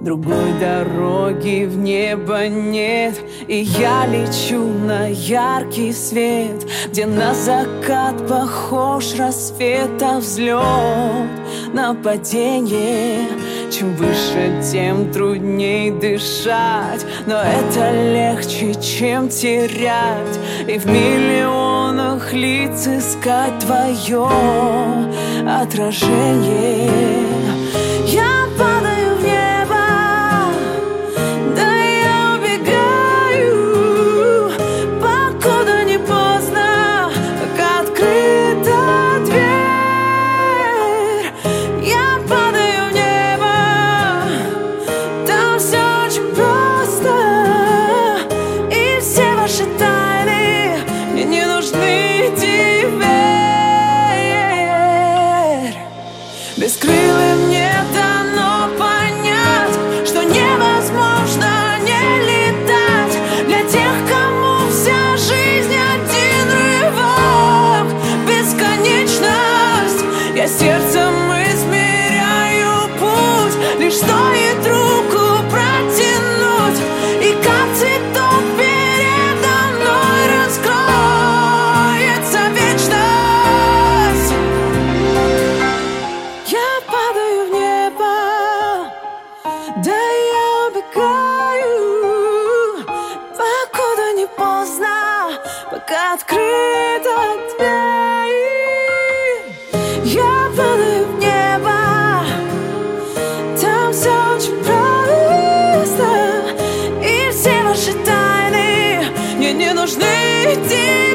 Другой дороги в небо нет, и я лечу на яркий свет, где на закат похож рассвет, а взлет на падение. Чем выше, тем трудней дышать, но это легче, чем терять и в миллионах лиц искать твое отражение. Я падаю в небо, да я убегаю, покуда не поздно, пока открыта дверь. Я падаю в небо, там все очень просто, и все ваши тайны мне не нужны теперь. Бескрылым мне дано понять, что невозможно не летать. Для тех, кому вся жизнь один рывок, бесконечность. Я сердцем измеряю путь, лишь стоит руку протянуть, и как цветок передо мной раскроется вечность. Я падаю в небо, да я убегаю, покуда не поздно, пока открыта дверь. Я падаю в небо, там все очень просто, и все ваши тайны мне не нужны теперь.